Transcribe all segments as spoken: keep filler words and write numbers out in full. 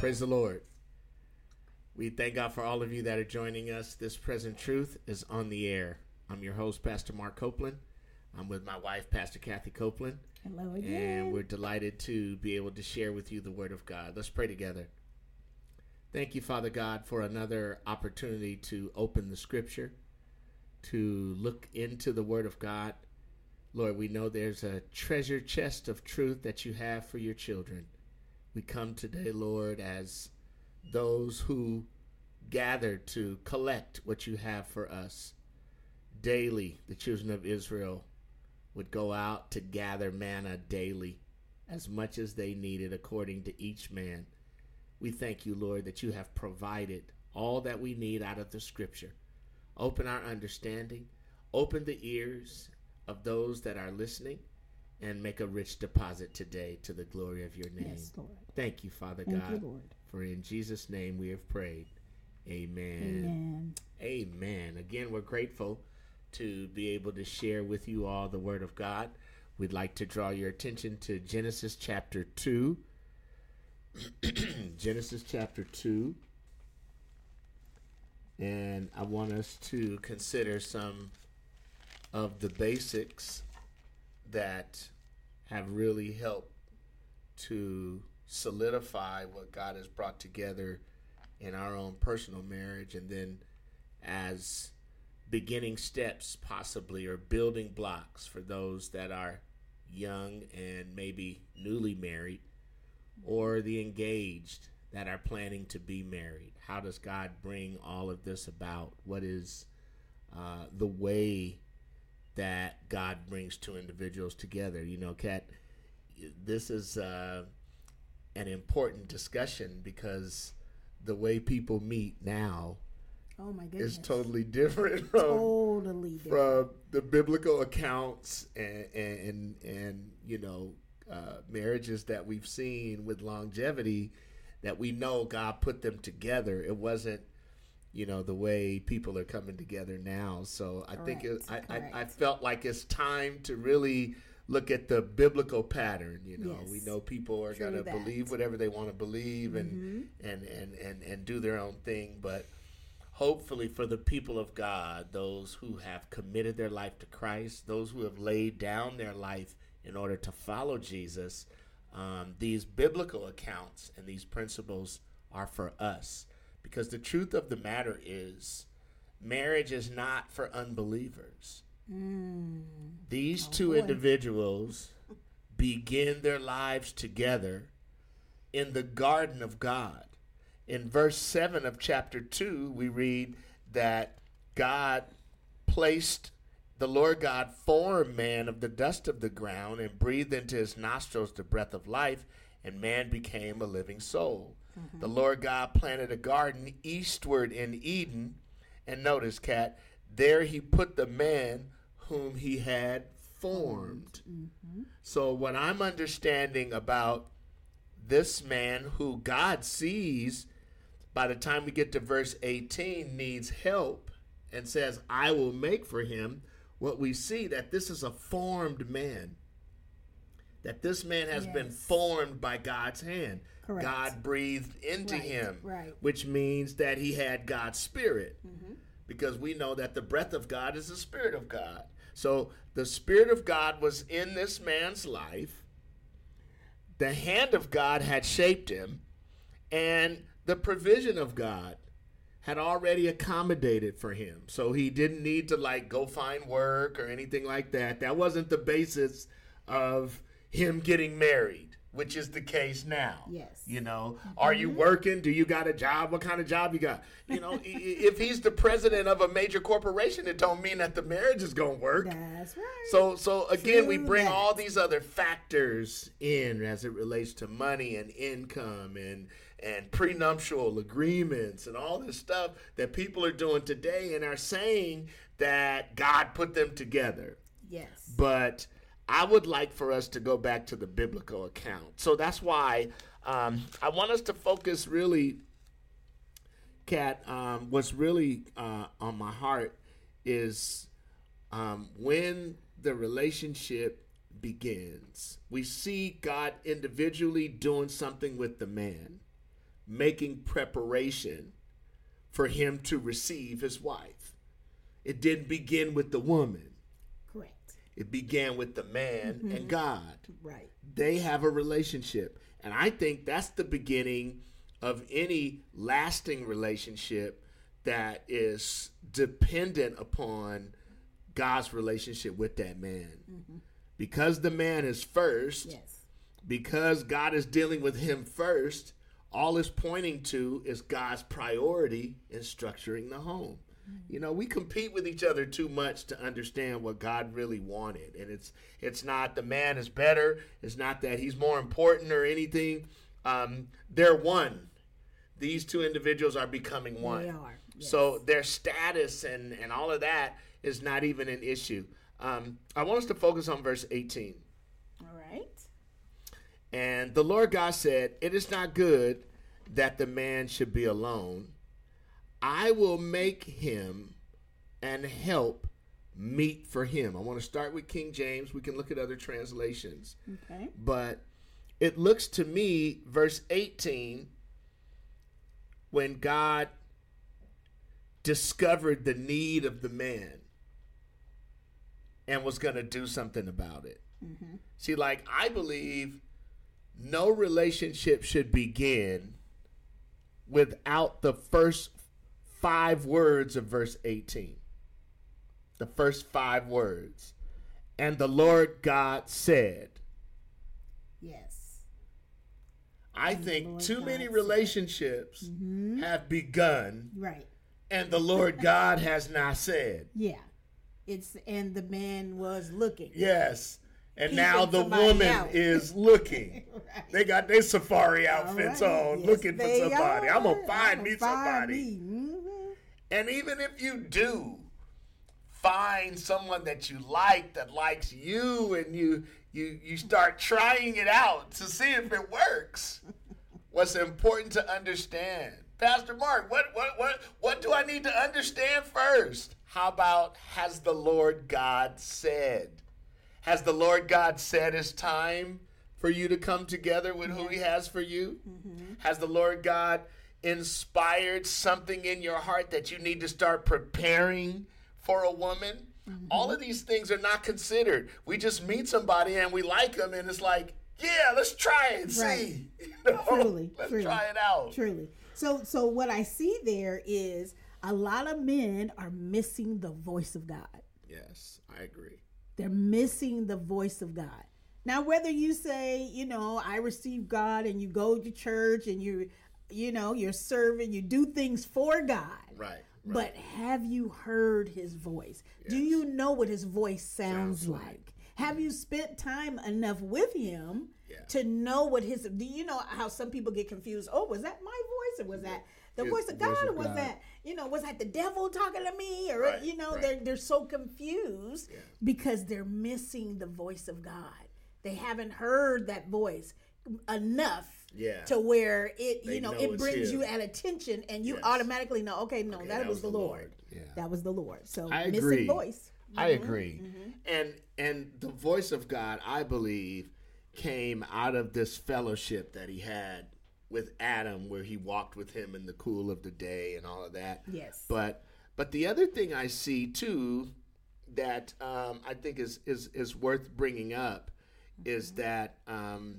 Praise the Lord. We thank God for all of you that are joining us. This Present Truth is on the air. I'm your host, Pastor Mark Copeland. I'm with my wife, Pastor Kathy Copeland. Hello again. And we're delighted to be able to share with you the Word of God. Let's pray together. Thank you, Father God, for another opportunity to open the Scripture, to look into the Word of God. Lord, we know there's a treasure chest of truth that you have for your children. We come today, Lord, as those who gather to collect what you have for us. Daily, the children of Israel would go out to gather manna daily, as much as they needed according to each man. We thank you, Lord, that you have provided all that we need out of the Scripture. Open our understanding, open the ears of those that are listening, and make a rich deposit today to the glory of your name. Yes, Lord. Thank you, Father Thank God. you, Lord. For in Jesus' name we have prayed. Amen. Amen. Amen. Again, we're grateful to be able to share with you all the Word of God. We'd like to draw your attention to Genesis chapter two. Genesis chapter two. And I want us to consider some of the basics that have really helped to solidify what God has brought together in our own personal marriage, and then as beginning steps possibly, or building blocks for those that are young and maybe newly married, or the engaged that are planning to be married. How does God bring all of this about? What is uh, the way that God brings two individuals together? You know, Kat, this is uh, an important discussion because the way people meet now oh my goodness. is totally different from, totally different. from the biblical accounts and, and, and you know, uh, marriages that we've seen with longevity that we know God put them together. It wasn't, you know, the way people are coming together now. So I Correct, think it, I, I, I correct. felt like it's time to really look at the biblical pattern. You know, Yes. we know people are True going to that. believe whatever they want to believe and, Mm-hmm. and, and, and, and do their own thing. But hopefully for the people of God, those who have committed their life to Christ, those who have laid down their life in order to follow Jesus, um, these biblical accounts and these principles are for us. Because the truth of the matter is, marriage is not for unbelievers. Mm. These Oh, two boy. individuals begin their lives together in the garden of God. In verse seven of chapter two, we read that God placed, the Lord God formed man of the dust of the ground and breathed into his nostrils the breath of life, and man became a living soul. Mm-hmm. The Lord God planted a garden eastward in Eden, and notice, Kat, there he put the man whom he had formed. Mm-hmm. So what I'm understanding about this man who God sees, by the time we get to verse eighteen, needs help and says, I will make for him, what we see that this is a formed man. That this man has Yes. been formed by God's hand. Correct. God breathed into Right, him, right. which means that he had God's spirit. Mm-hmm. Because we know that the breath of God is the Spirit of God. So the Spirit of God was in this man's life. The hand of God had shaped him, and the provision of God had already accommodated for him. So he didn't need to like go find work or anything like that. That wasn't the basis of him getting married, which is the case now. Yes. You know, are you working? Do you got a job? What kind of job you got? You know, i- if he's the president of a major corporation, it don't mean that the marriage is going to work. That's right. So, so again, we True bring that. all these other factors in as it relates to money and income and and prenuptial agreements and all this stuff that people are doing today and are saying that God put them together. Yes. But I would like for us to go back to the biblical account. So that's why um, I want us to focus really, Kat, um, what's really uh, on my heart is um, when the relationship begins. We see God individually doing something with the man. making preparation for him to receive his wife. It didn't begin with the woman. Correct. It began with the man mm-hmm. and God. Right. They have a relationship. And I think that's the beginning of any lasting relationship that is dependent upon God's relationship with that man. Mm-hmm. Because the man is first, yes. because God is dealing with him first, all it's pointing to is God's priority in structuring the home. You know, we compete with each other too much to understand what God really wanted. And it's it's not the man is better. It's not that he's more important or anything. Um, they're one. These two individuals are becoming one. They are. Yes. So their status and, and all of that is not even an issue. Um, I want us to focus on verse eighteen. All right. And the Lord God said, "It is not good that the man should be alone. I will make him and help meet for him." I want to start with King James. We can look at other translations. Okay. But it looks to me, verse eighteen, when God discovered the need of the man and was going to do something about it. Mm-hmm. See, like, I believe no relationship should begin without the first five words of verse eighteen. The first five words. And the Lord God said. Yes. I and think too God many said. relationships mm-hmm. have begun. Right. And the Lord God has not said. Yeah. It's and the man was looking. Yes. And Keeping now the somebody woman out. is looking. Right. They got their safari outfits right. on, yes, looking for somebody. Are. I'm going to find I'm me find somebody. Me. Mm-hmm. And even if you do find someone that you like, that likes you, and you you you start trying it out to see if it works, what's important to understand, Pastor Mark, what what what what do I need to understand first? How about, has the Lord God said? Has the Lord God said it's time for you to come together with who he has for you? Mm-hmm. Has the Lord God inspired something in your heart that you need to start preparing for a woman? Mm-hmm. All of these things are not considered. We just meet somebody and we like them, and it's like, yeah, let's try it and right. see. You know? Truly, let's truly, try it out. Truly. So, so what I see there is a lot of men are missing the voice of God. Yes, I agree. They're missing the voice of God. Now, whether you say, you know, I receive God, and you go to church and you, you know, you're serving, you do things for God. Right. right. But have you heard his voice? Yes. Do you know what his voice sounds, sounds like? like? Have you spent time enough with him yeah. to know what his, do you know how some people get confused? Oh, was that my voice, or was that the voice of God, or was God. that, you know, was that the devil talking to me? Or, right, you know, right. they're, they're so confused yeah. because they're missing the voice of God. They haven't heard that voice enough yeah. to where it, they you know, know it brings him. you at attention, and you yes. automatically know, okay, no, okay, that, that was, was the Lord. Lord. Yeah. That was the Lord. So I missing agree. voice. Mm-hmm. I agree. Mm-hmm. And and the voice of God, I believe, came out of this fellowship that he had with Adam, where he walked with him in the cool of the day and all of that. Yes. But but the other thing I see too that um, I think is, is is worth bringing up mm-hmm. is that um,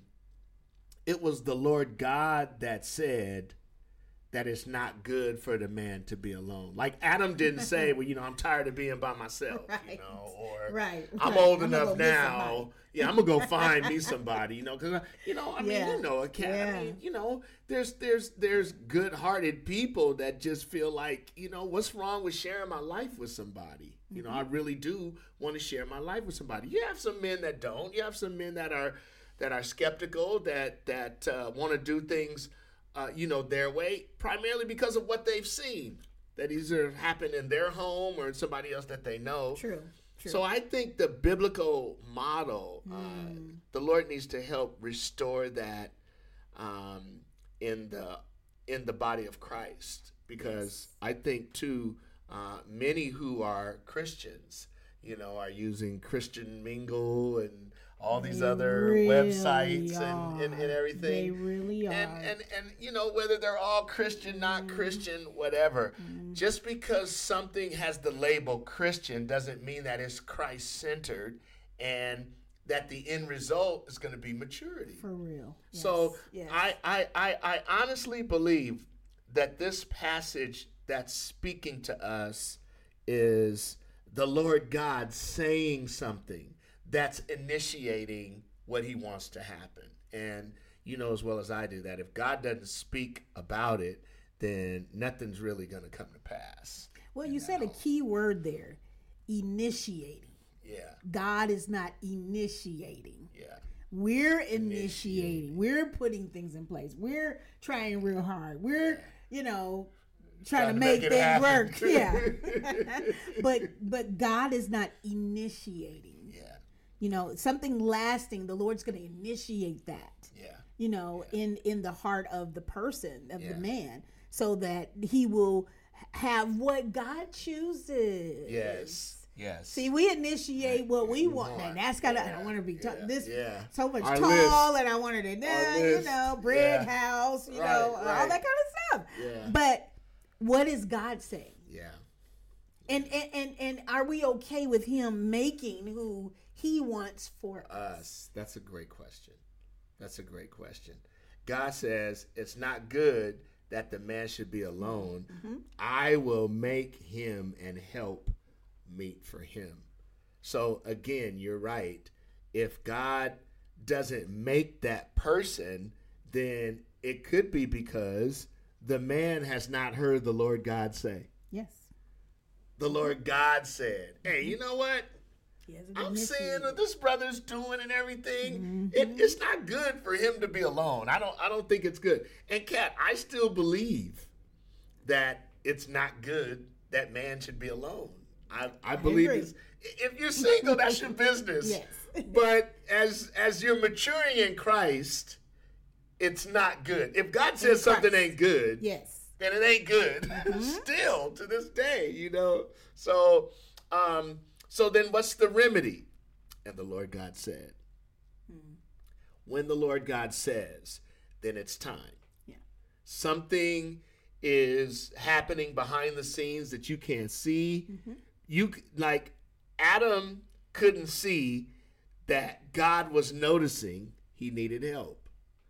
it was the Lord God that said that it's not good for the man to be alone. Like Adam didn't say, well, you know, I'm tired of being by myself, right. you know, or right. I'm right. old I'm enough now. Yeah, I'm gonna go find me somebody, you know, because you know, I mean, yeah. you know, I, yeah. I mean, you know, there's there's there's good-hearted people that just feel like, you know, what's wrong with sharing my life with somebody? Mm-hmm. You know, I really do want to share my life with somebody. You have some men that don't. You have some men that are that are skeptical, that that uh, want to do things. Uh, you know, their way, primarily because of what they've seen that either happened in their home or in somebody else that they know. True. True. So I think the biblical model, mm. uh, the Lord needs to help restore that um, in the in the body of Christ, because yes. I think too uh, many who are Christians, you know, are using Christian Mingle and all these They other really websites are. and, and, and everything. They really are. And, and, and, you know, whether they're all Christian, not Mm. Christian, whatever. Mm. Just because something has the label Christian doesn't mean that it's Christ-centered and that the end result is going to be maturity. For real. Yes. So yes. I, I, I, I honestly believe that this passage that's speaking to us is the Lord God saying something that's initiating what he wants to happen. And you know as well as I do that if God doesn't speak about it, then nothing's really going to come to pass. Well, you, you said know? a key word there, initiating. Yeah. God is not initiating. Yeah. We're initiating. initiating. We're putting things in place. We're trying real hard. We're, yeah. you know, trying, trying to make, make things work. Yeah. but but God is not initiating. Yeah. You know, something lasting, the Lord's going to initiate that. Yeah. You know, yeah. in in the heart of the person, of yeah. the man, so that he will have what God chooses. Yes. Yes. See, we initiate right. what we want. Now, that's got to, yeah. I don't want to be t- yeah. this yeah. so much Our tall, list. and I wanted to, nah, you know, brick yeah. house, you right, know, right. all that kind of stuff. Yeah. But what is God saying? Yeah. And, and and and are we okay with him making who he wants for us? us? That's a great question. That's a great question. God says it's not good that the man should be alone. Mm-hmm. I will make him and help meet for him. So again, you're right. If God doesn't make that person, then it could be because the man has not heard the Lord God say. Yes. The Lord God said, hey, you know what? I'm seeing what this brother's doing and everything. Mm-hmm. It, it's not good for him to be alone. I don't I don't think it's good. And Kat, I still believe that it's not good that man should be alone. I, I believe I it's, if you're single, that's your business. Yes. But as as you're maturing in Christ, it's not good. If God says something ain't good, yes, then it ain't good. Mm-hmm. Still to this day, you know. So, um, so then what's the remedy? And the Lord God said, mm. when the Lord God says, then it's time. Yeah. Something is happening behind the scenes that you can't see. Mm-hmm. You like Adam couldn't see that God was noticing he needed help.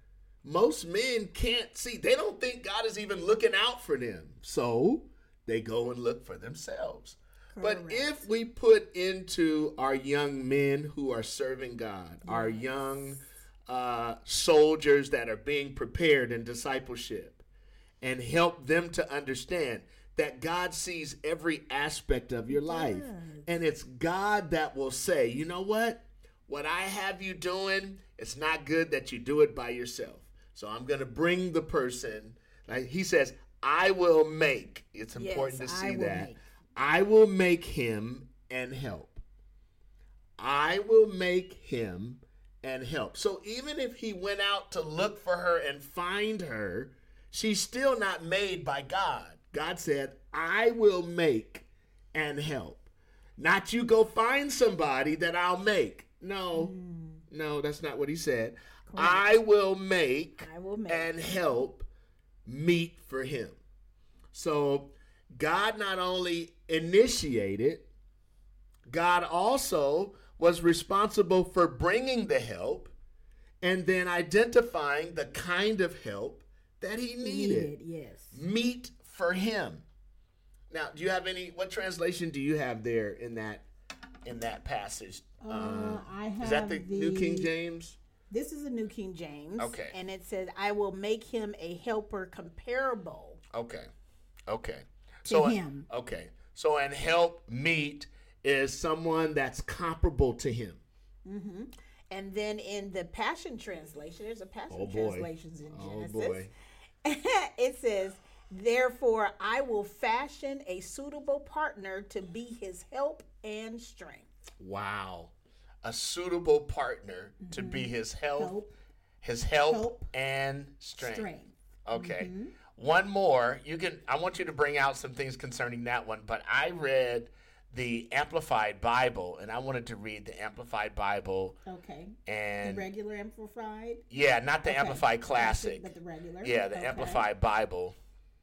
Most men can't see. They don't think God is even looking out for them. So they go and look for themselves. Correct. But if we put into our young men who are serving God, yes. our young uh, soldiers that are being prepared in discipleship, and help them to understand that God sees every aspect of your life. Yes. And it's God that will say, you know what? What I have you doing, it's not good that you do it by yourself. So I'm going to bring the person. Like he says, I will make. It's important yes, to see I that. Make. I will make him and help. I will make him and help. So even if he went out to look for her and find her, she's still not made by God. God said, I will make and help. Not you go find somebody that I'll make. No, mm. no, that's not what he said. Correct. I will make, I will make and help meet for him. So God not only initiated, God also was responsible for bringing the help and then identifying the kind of help that he needed. needed yes. Meet for him. Now, do you have any, what translation do you have there in that in that passage? Uh, uh, I have Is that the, the New King James? This is the New King James. Okay. And it says, I will make him a helper comparable. Okay. Okay. To so, him. Okay. So, and help meet is someone that's comparable to him. Mm-hmm. And then in the Passion Translation, there's a Passion oh boy. Translations in Genesis. Oh boy. It says, therefore I will fashion a suitable partner to be his help and strength. Wow. A suitable partner mm-hmm. to be his help, help. his help, help and strength. strength. Okay. Mm-hmm. One more. You can. I want you to bring out some things concerning that one. But I read the Amplified Bible, and I wanted to read the Amplified Bible. Okay. And the regular Amplified? Yeah, not the okay. Amplified Classic. But the regular? Yeah, the okay. Amplified Bible.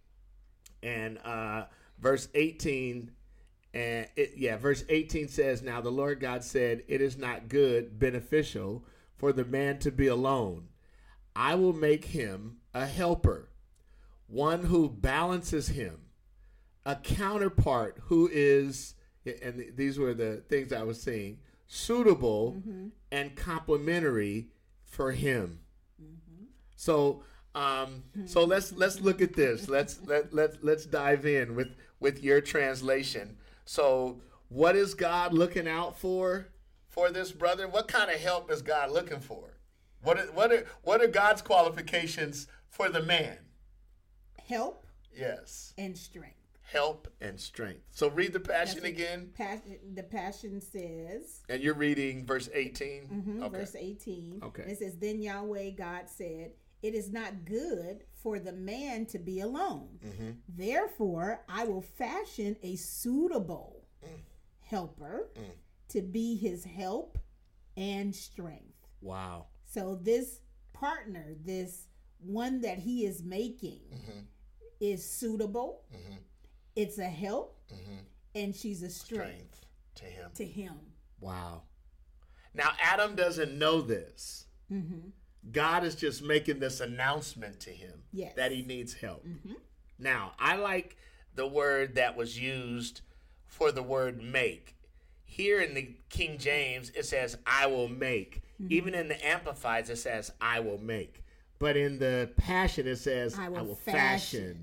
And uh, verse eighteen, and it, yeah, verse eighteen says, "Now the Lord God said, it is not good, beneficial for the man to be alone. I will make him a helper, one who balances him, a counterpart who is," and these were the things I was saying, "suitable mm-hmm. and complementary for him." Mm-hmm. So, um, so let's let's look at this. Let's let let let's dive in with with your translation. So, what is God looking out for for this brother? What kind of help is God looking for? What are, what are what are God's qualifications for the man? Help. Yes. And strength. Help and strength. So read the Passion again. Passion, the Passion says. And you're reading verse eighteen? Mm-hmm, okay. Verse eighteen. Okay. It says, "Then Yahweh God said, it is not good for the man to be alone. Mm-hmm. Therefore, I will fashion a suitable mm. helper mm. to be his help and strength." Wow. So this partner, this one that he is making mm-hmm. is suitable. Mm-hmm. It's a help, mm-hmm. and she's a strength, strength to him. To him. Wow. Now, Adam doesn't know this. Mm-hmm. God is just making this announcement to him yes. that he needs help. Mm-hmm. Now, I like the word that was used for the word make. Here in the King James, it says, "I will make." Mm-hmm. Even in the Amplified, it says, "I will make." But in the Passion, it says, "I will, I will fashion. fashion."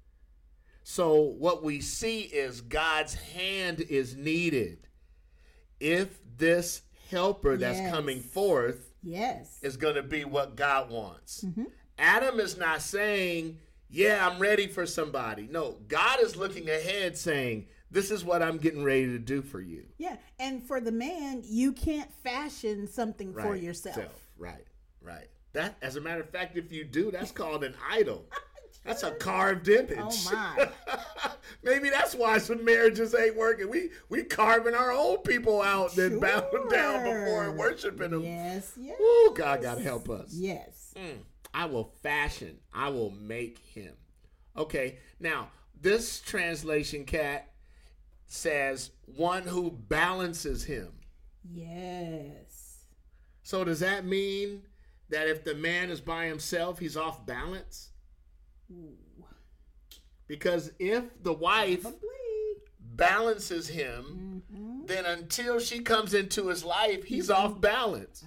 So what we see is God's hand is needed. If this helper that's yes. coming forth yes. is going to be what God wants. Mm-hmm. Adam is not saying, yeah, I'm ready for somebody. No, God is looking ahead saying, this is what I'm getting ready to do for you. Yeah, and for the man, you can't fashion something right. for yourself. Self. Right, right. That, as a matter of fact, if you do, that's called an idol. That's a carved image. Oh my! Maybe that's why some marriages ain't working. We we carving our own people out, then sure. bowing down before and worshiping them. Yes, yes. Ooh, God gotta help us. Yes. Mm. I will fashion. I will make him. Okay. Now this translation, Kat, says one who balances him. Yes. So does that mean that if the man is by himself, he's off balance? Ooh. Because if the wife Probably. balances him, mm-hmm. then until she comes into his life, he's mm-hmm. off balance.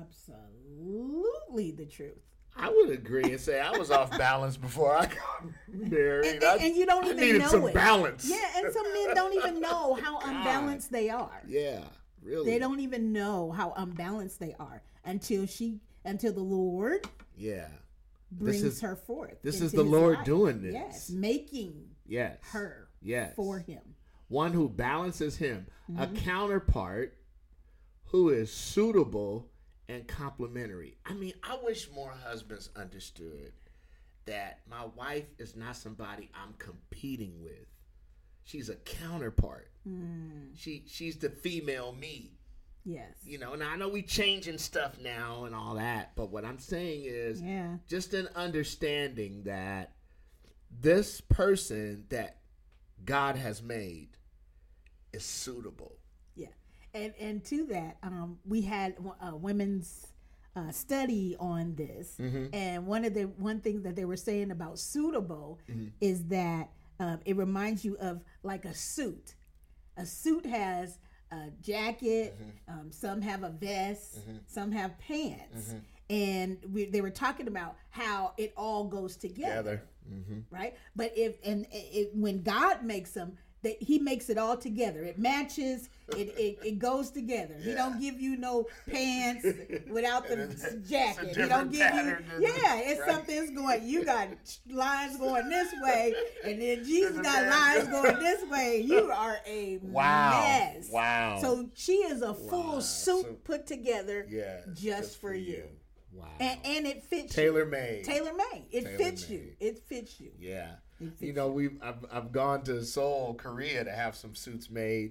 Absolutely the truth. I would agree and say I was off balance before I got married. And, and, and you don't I even needed know some it. balance. Yeah, and some men don't even know how unbalanced they are. Yeah, really. They don't even know how unbalanced they are until she, until the Lord. Yeah. brings this is, her forth. This is the Lord life. doing this. Yes, making yes. her yes. for him. One who balances him, mm-hmm. a counterpart who is suitable and complementary. I mean, I wish more husbands understood that my wife is not somebody I'm competing with. She's a counterpart. Mm. She she's the female me. Yes. You know, now I know we changing stuff now and all that, but what I'm saying is yeah. just an understanding that this person that God has made is suitable. Yeah. And and to that, um, we had a women's uh, study on this, mm-hmm. and one of the one thing that they were saying about suitable mm-hmm. is that um, it reminds you of like a suit. A suit has a jacket, mm-hmm. um, some have a vest, mm-hmm. some have pants. Mm-hmm. And we, they were talking about how it all goes together, together. Mm-hmm. right? But if and it, when God makes them, that He makes it all together. It matches. It it, it goes together. Yeah. He don't give you no pants without the jacket. He don't give you. Yeah, it's right. something's going. You got lines going this way, and then Jesus got lines going this way. You are a wow. mess. Wow. So she is a full wow. suit so, put together yeah, just, just for, for you. you. Wow. And, and it fits Tailor you. made. Tailor made. It Tailor fits made. you. It fits you. Yeah. You know, we I've I've gone to Seoul, Korea to have some suits made,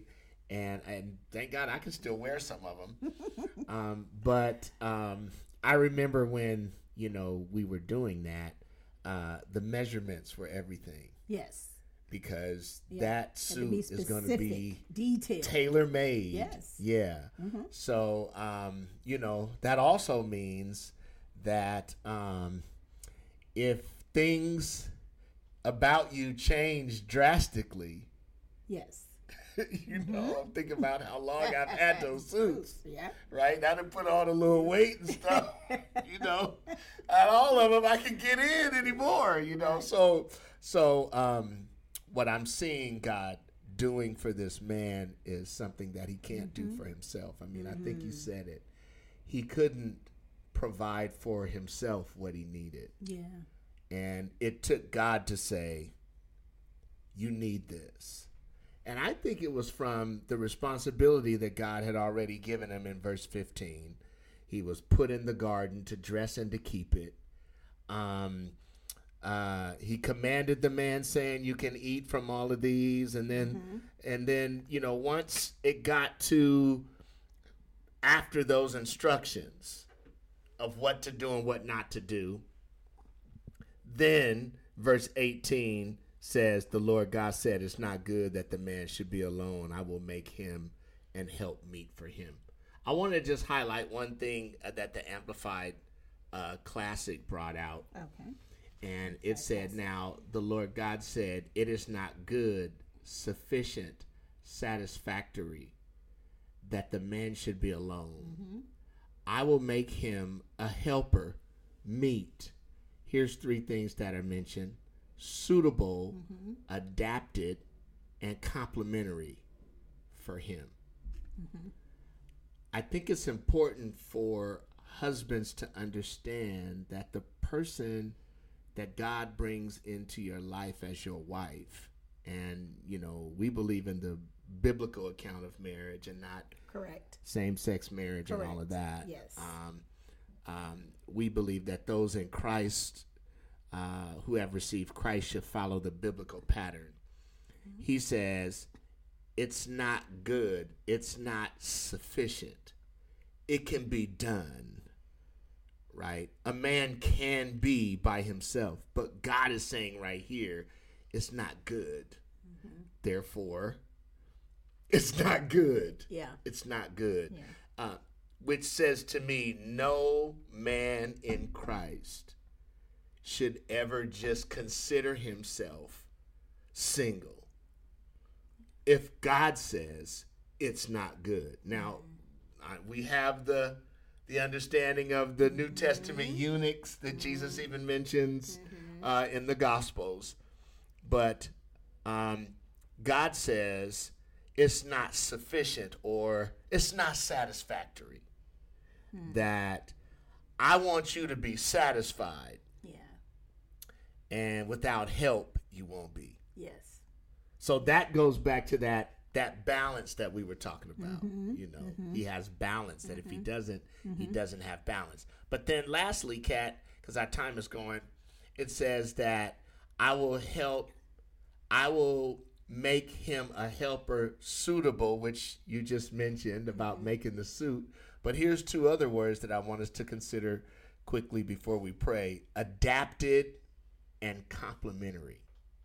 And and thank God I can still wear some of them. um, but um, I remember when, you know, we were doing that, uh, the measurements were everything. Yes. Because yeah. that suit is going to be detailed, tailor-made. Yes. Yeah. Mm-hmm. So, um, you know, that also means that um, if things about you change drastically, yes. you know, mm-hmm. I'm thinking about how long I've had those suits. Yeah. Right? I done put on a little weight and stuff. You know, not all of them I can get in anymore, you know. So, so, um, what I'm seeing God doing for this man is something that he can't mm-hmm. do for himself. I mean, mm-hmm. I think you said it. He couldn't provide for himself what he needed. Yeah. And it took God to say, you need this. And I think it was from the responsibility that God had already given him in verse fifteen. He was put in the garden to dress and to keep it. Um, Uh, he commanded the man, saying, you can eat from all of these. And then, mm-hmm. and then, you know, once it got to after those instructions of what to do and what not to do, then verse eighteen says, the Lord God said, it's not good that the man should be alone. I will make him and help meet for him. I want to just highlight one thing that the Amplified uh, Classic brought out. Okay. And it said, now, the Lord God said, it is not good, sufficient, satisfactory that the man should be alone. Mm-hmm. I will make him a helper, meet. Here's three things that are mentioned: suitable, mm-hmm. adapted, and complementary for him. Mm-hmm. I think it's important for husbands to understand that the person that God brings into your life as your wife, and, you know, we believe in the biblical account of marriage and not correct same-sex marriage correct. And all of that. Yes. Um, um, we believe that those in Christ uh, who have received Christ should follow the biblical pattern. Mm-hmm. He says, it's not good. It's not sufficient. It can be done. Right? A man can be by himself, but God is saying right here, it's not good. Mm-hmm. Therefore, it's not good. Yeah. It's not good. Yeah. Uh, which says to me, no man in Christ should ever just consider himself single if God says it's not good. Now, mm-hmm. uh, we have the the understanding of the New Testament mm-hmm. eunuchs that mm-hmm. Jesus even mentions mm-hmm. uh, in the Gospels. But um, God says it's not sufficient or it's not satisfactory. Mm-hmm. That I want you to be satisfied. Yeah. And without help, you won't be. Yes. So that goes back to that that balance that we were talking about. Mm-hmm, you know, mm-hmm. he has balance that mm-hmm. if he doesn't, mm-hmm. he doesn't have balance. But then lastly, Kat, because our time is going, it says that I will help, I will make him a helper suitable, which you just mentioned about mm-hmm. making the suit. But here's two other words that I want us to consider quickly before we pray: adapted and complementary.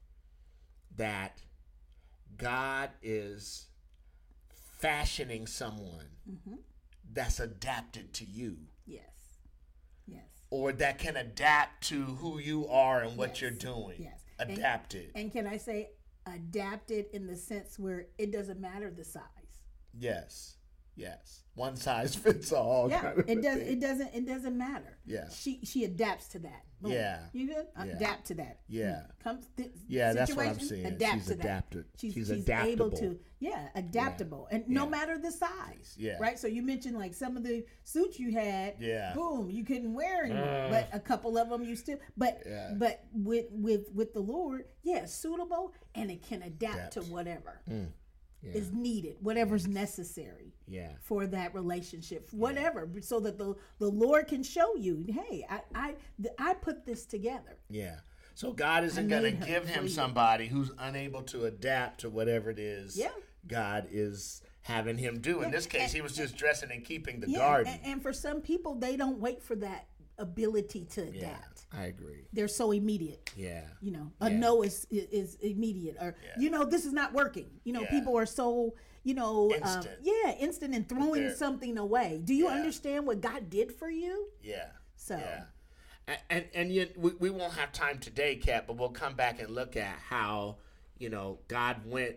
That God is fashioning someone mm-hmm. that's adapted to you. Yes. Yes. Or that can adapt to who you are and what yes. you're doing. Yes. Adapted. And, and can I say adapted in the sense where it doesn't matter the size? Yes. Yes. One size fits all. Yeah. Kind of it does thing. it doesn't it doesn't matter. Yeah. She she adapts to that. Boom. Yeah. You good? Yeah. Adapt to that. Yeah. Comes th- yeah, that's what I'm saying. Adapt she's to adapted. That. She's, she's, she's adaptable. able to, yeah, adaptable. Yeah. And no yeah. matter the size. Yeah. Right? So you mentioned like some of the suits you had, yeah. boom, you couldn't wear anymore. Uh, but a couple of them you still, but yeah. but with, with, with the Lord, yeah, suitable, and it can adapt, adapt. to whatever. Mm. Yeah. is needed, whatever's necessary yeah. for that relationship, whatever, yeah. so that the, the Lord can show you, hey, I I, I put this together. Yeah. So God isn't going to give him somebody who's unable to adapt to whatever it is yeah. God is having him do. In this case, he was just dressing and keeping the yeah, garden. And, and for some people, they don't wait for that ability to adapt. Yeah, I agree. They're so immediate. Yeah. You know, a yeah. no is is immediate, or yeah. you know, this is not working. You know, yeah. people are so you know, instant. Um, yeah, instant in throwing something away. Do you yeah. understand what God did for you? Yeah. So. Yeah. And and, and yet we, we won't have time today, Kat, but we'll come back and look at how, you know, God went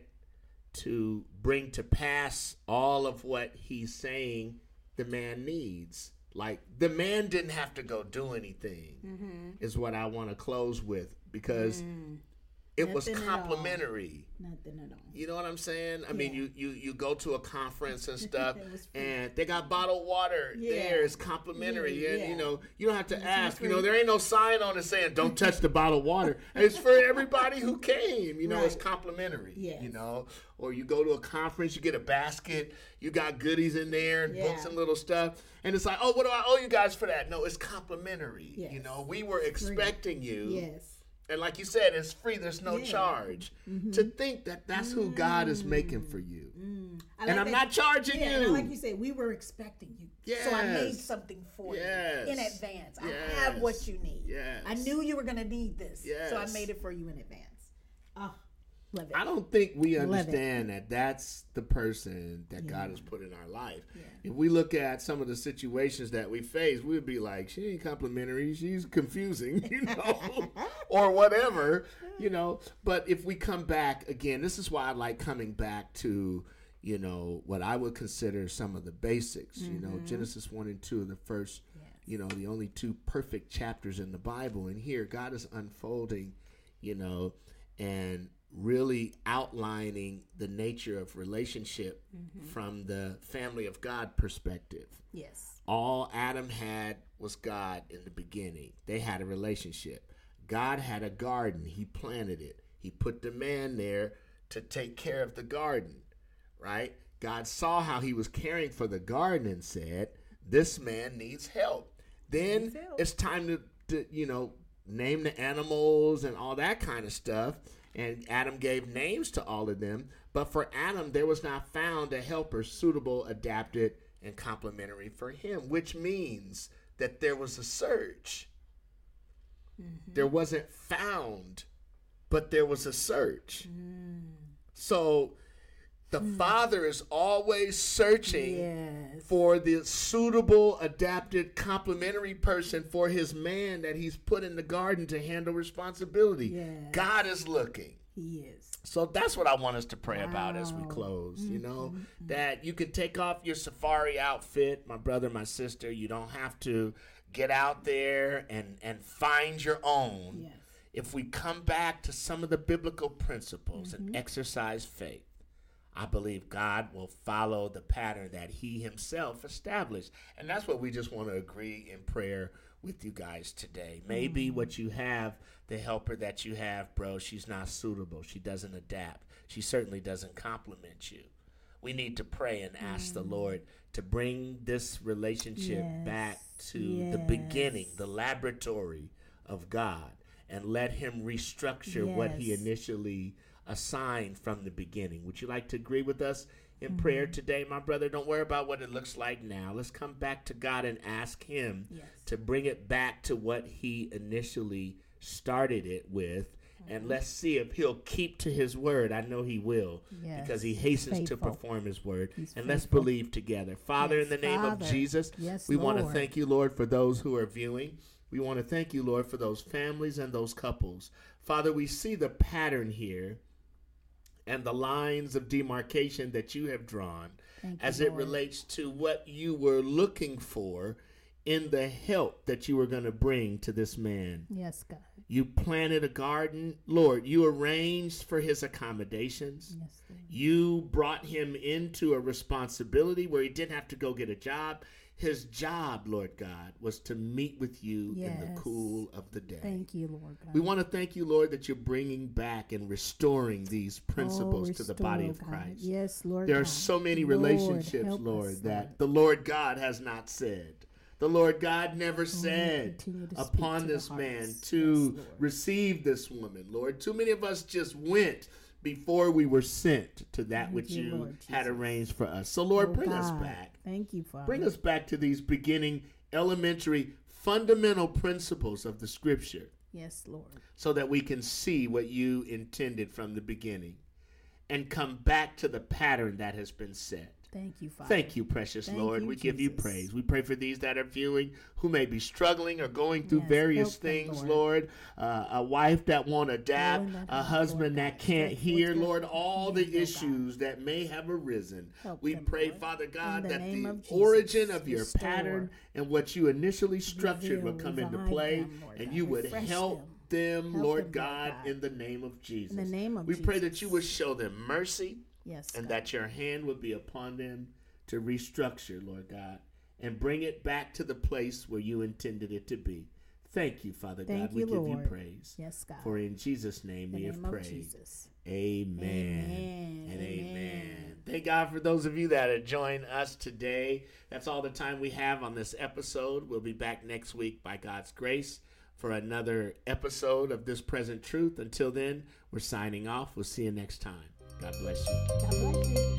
to bring to pass all of what he's saying the man needs. Like, the man didn't have to go do anything, mm-hmm. is what I want to close with, because mm. it Nothing was complimentary. Nothing at all. You know what I'm saying? I yeah. mean, you, you, you go to a conference and stuff, and they got bottled water yeah. there. It's complimentary. Yeah, and, yeah. you know, you don't have to it's ask. free. You know, there ain't no sign on it saying, don't touch the bottled water. And it's for everybody who came. You know, right. it's complimentary. Yes. You know, or you go to a conference, you get a basket, you got goodies in there and yeah. books and little stuff. And it's like, oh, what do I owe you guys for that? No, it's complimentary. Yes. You know, we were expecting free. you. Yes. And like you said, it's free. There's no yeah. charge. Mm-hmm. To think that that's who God is making for you. Mm. Like and I'm that, not charging yeah, you. And like you said, we were expecting you. Yes. So I made something for yes. you in advance. Yes. I have what you need. Yes. I knew you were going to need this. Yes. So I made it for you in advance. Oh, love it. I don't think we understand that that's the person that yeah. God has put in our life. Yeah. If we look at some of the situations that we face, we'd be like, she ain't complimentary, she's confusing, you know, or whatever, you know. But if we come back again, this is why I like coming back to, you know, what I would consider some of the basics, mm-hmm. you know, Genesis one and two are the first, yes. you know, the only two perfect chapters in the Bible. And here God is unfolding, you know, and really outlining the nature of relationship mm-hmm. from the family of God perspective. Yes. All Adam had was God in the beginning. They had a relationship. God had a garden. He planted it. He put the man there to take care of the garden, right? God saw how he was caring for the garden and said, this man needs help. Then needs help. It's time to, to, you know, name the animals and all that kind of stuff. And Adam gave names to all of them. But for Adam, there was not found a helper suitable, adapted, and complementary for him, which means that there was a search. Mm-hmm. There wasn't found, but there was a search. Mm. So the mm. Father is always searching yes. for the suitable, adapted, complementary person for his man that he's put in the garden to handle responsibility. Yes. God is looking. He is. So that's what I want us to pray wow. about as we close, mm-hmm. you know, mm-hmm. that you can take off your safari outfit, my brother, my sister. You don't have to get out there and, and find your own. Yes. If we come back to some of the biblical principles mm-hmm. and exercise faith, I believe God will follow the pattern that he himself established. And that's what we just want to agree in prayer with you guys today. Maybe mm-hmm. what you have, the helper that you have, bro, she's not suitable. She doesn't adapt. She certainly doesn't compliment you. We need to pray and ask mm-hmm. the Lord to bring this relationship yes. back to yes. the beginning, the laboratory of God, and let him restructure yes. what he initially assigned from the beginning. Would you like to agree with us in mm-hmm. prayer today, my brother? Don't worry about what it looks like now. Let's come back to God and ask him yes. to bring it back to what he initially started it with. Mm-hmm. And let's see if he'll keep to his word. I know he will yes. because he hastens faithful. to perform his word. He's and faithful. Let's believe together. Father, yes, in the name Father. of Jesus, yes, we Lord. want to thank you, Lord, for those who are viewing. We want to thank you, Lord, for those families and those couples. Father, we see the pattern here and the lines of demarcation that you have drawn you, as it Lord. relates to what you were looking for in the help that you were going to bring to this man. Yes, God. You planted a garden. Lord, you arranged for his accommodations. Yes, Lord. You brought him into a responsibility where he didn't have to go get a job. His job, Lord God, was to meet with you yes. in the cool of the day. Thank you, Lord God. We want to thank you, Lord, that you're bringing back and restoring these principles oh, restore, to the body of Christ. God. Yes, Lord There God. are so many relationships, Lord, Lord us, that Lord. the Lord God has not said. The Lord God never oh, said upon this man to yes, receive this woman, Lord. Too many of us just went before we were sent to that Thank which you, you Lord had Jesus. arranged for us. So, Lord, Oh, bring us God. back. Thank you, Father. Bring us back to these beginning, elementary, fundamental principles of the Scripture Yes, Lord. so that we can see what you intended from the beginning and come back to the pattern that has been set. Thank you, Father. Thank you, precious Thank Lord. you, we give you Jesus. praise. We pray for these that are viewing who may be struggling or going through Yes, various help them, things, Lord. Lord. Uh, a wife that won't adapt, Go in that a home, husband Lord that God. can't Stretch hear, forth your Lord, all the hand, oh God. issues that may have arisen. Help we them, pray, Lord. Father God, the that name the of Jesus, origin of your restore. pattern and what you initially structured Reveal, would come into revive play, them, Lord and God. you would Refresh help them. them, Help Lord them, Lord God, God. in the name of Jesus. In the name of we Jesus. pray that you would show them mercy, Yes, and God. that your hand would be upon them to restructure, Lord God, and bring it back to the place where you intended it to be. Thank you, Father Thank God. We you, give Lord. you praise. Yes, God. For in Jesus' name In the we have name of prayed. Jesus. Amen. Amen. And amen. Amen. Thank God for those of you that are joining us today. That's all the time we have on this episode. We'll be back next week by God's grace for another episode of This Present Truth. Until then, we're signing off. We'll see you next time. God bless you. God bless you.